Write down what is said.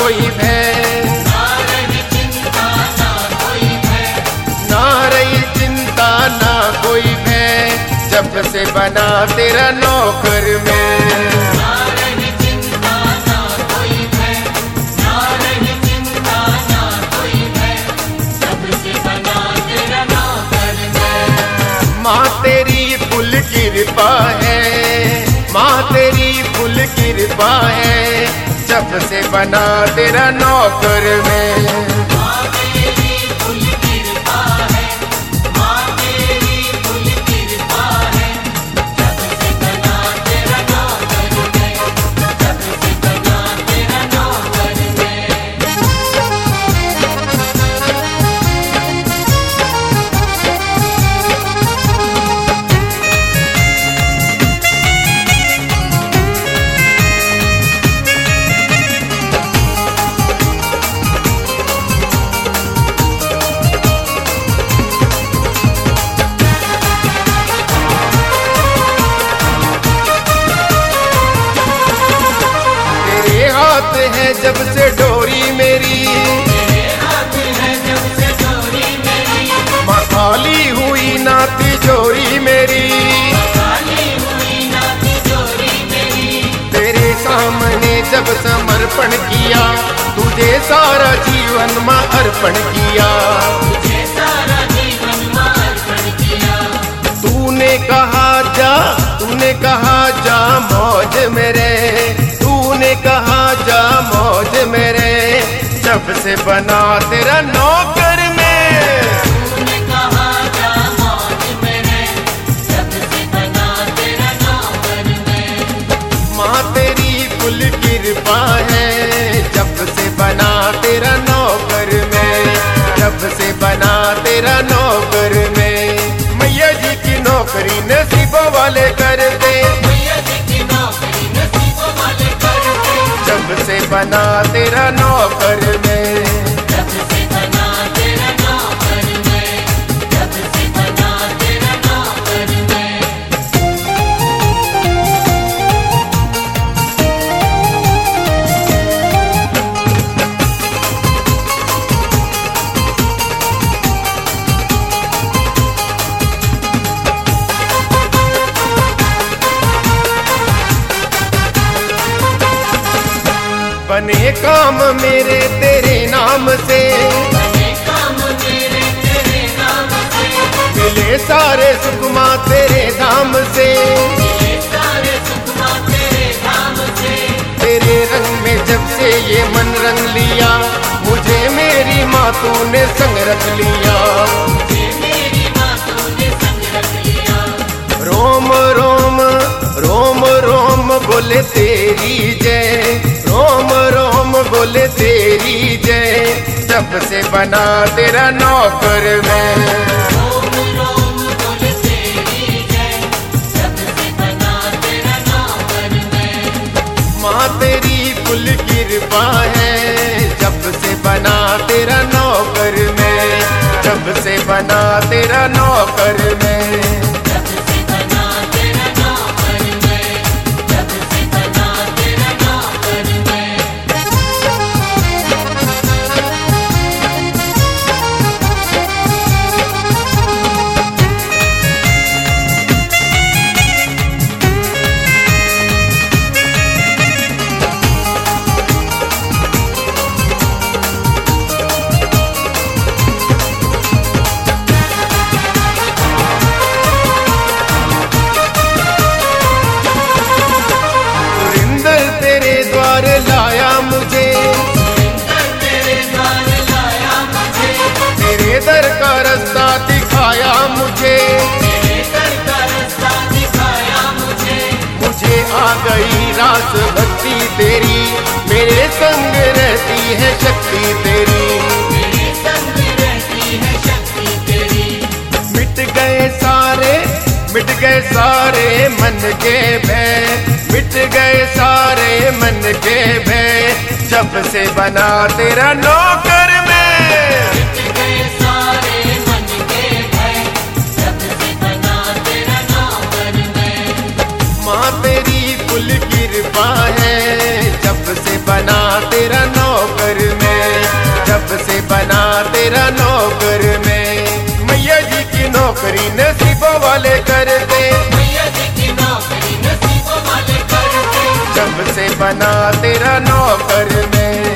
कोई भय, ना रही चिंता ना कोई भय, ना रही चिंता ना कोई भय, जब से बना तेरा नौकर मैं। ना रही चिंता ना कोई भय, ना रही चिंता ना कोई भय, जब से बना तेरा नौकर मैं। माँ तेरी फुल कृपा है, माँ तेरी फुल कृपा है, जब से बना तेरा नौकर मैं। माँ तेरी फुल कृपा है, माँ तेरी फुल कृपा है, जब से बना तेरा नौकर मैं, जब से बना तेरा नौकर मैं। तेरे हाथ है जब से डोरी मेरी, तेरे हाथ है जब से डोरी मेरी, माँ खाली हुई ना तिजोरी मेरी। खाली हुई ना तिजोरी मेरी। तेरे सामने जब समर्पण किया, तुझे सारा जीवन माँ अर्पण किया। तुझे सारा जीवन माँ अर्पण किया। तूने कहा जा, तूने कहा जा मौज मेरे, तूने कहा जा मौज मेरे, जब से बना तेरा नौकर मैं। तूने कहा जा मौज मेरे, जब से बना तेरा नौकर मैं। माँ तेरी फुल कृपा है, जब से बना तेरा नौकर मैं, जब से बना तेरा नौकर मैं। मैया जी की नौकरी नसीबों वाले कर दे, मैया जी की नौकरी नसीबों वाले कर दे। जब से बना तेरा नौकर मैं। जब से बना तेरा नौकर मैं, जब से बना तेरा नौकर मैं। बने काम मेरे तेरे नाम से, बने काम मेरे तेरे नाम से, मिले सारे सुख माँ तेरे धाम से। ये सारे सुख माँ तेरे धाम से। तेरे रंग में जब से ये मन रंग लिया, मुझे मेरी माँ तूने संग रख लिया। ये मेरी माँ तूने संग रख लिया। रोम रोम रोम रोम बोले तेरी जय, रोम रोम बोले तेरी जय, जब से बना तेरा नौकर मैं। रोम रोम बोले तेरी जय, जब से बना तेरा नौकर मैं। माँ तेरी फुल कृपा है, जब से बना तेरा नौकर मैं, जब से बना तेरा नौकर मैं। जब से बना तेरा नौकर मैं, जब से बना तेरा नौकर मैं। गई रास भक्ति तेरी, मेरे संग रहती है शक्ति तेरी, मेरे संग रहती है शक्ति तेरी। मिट गए सारे मन के भय, मिट गए सारे मन के भय, जब से बना तेरा नौकर मैं। मिट गए सारे मन के भय, जब से बना तेरा नौकर मैं। माँ तेरी फुल कृपा है, जब से बना तेरा नौकर तेरा नौकर में। मैया जी की नौकरी नसीबों वाले करते, मैया जी की नौकरी नसीबों वाले करते। जब से बना तेरा नौकर में।